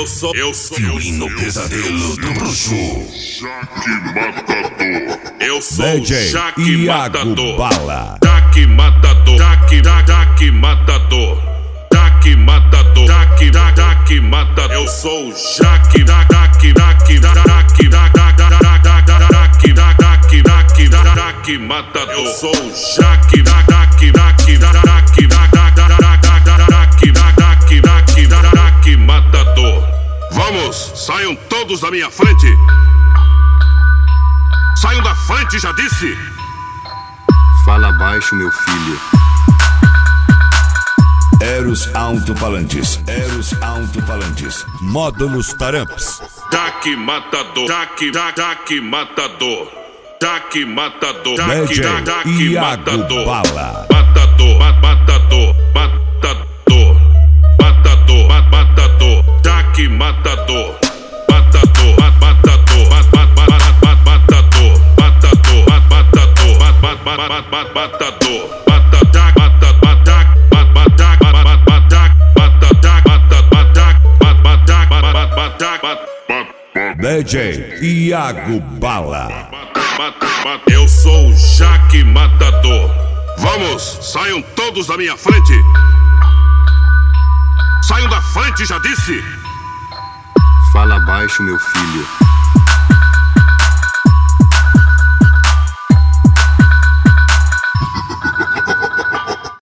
Eu sou Violino Pesadelo do Bruxo. Jaque Matador. Eu sou DJ Jaque Matador. Bala. Jaque Matador. Jaque Matador. Jaque Matador. Jaque Matador. Eu sou Jaque Matador. Eu sou Jaque Matador. Vamos, saiam todos da minha frente. Saiam da frente, já disse. Fala baixo, meu filho. Eros Alto-Falantes. Módulos Taramps. Jaque Matador. Jaque Matador. Jaque Matador. DJ Jaque Iago Bala. Matador. Jaque Matador. DJ Iago Bala. Eu sou Jaque Matador. Vamos, saiam todos da minha frente. Saiam da frente, já disse. Fala baixo, meu filho.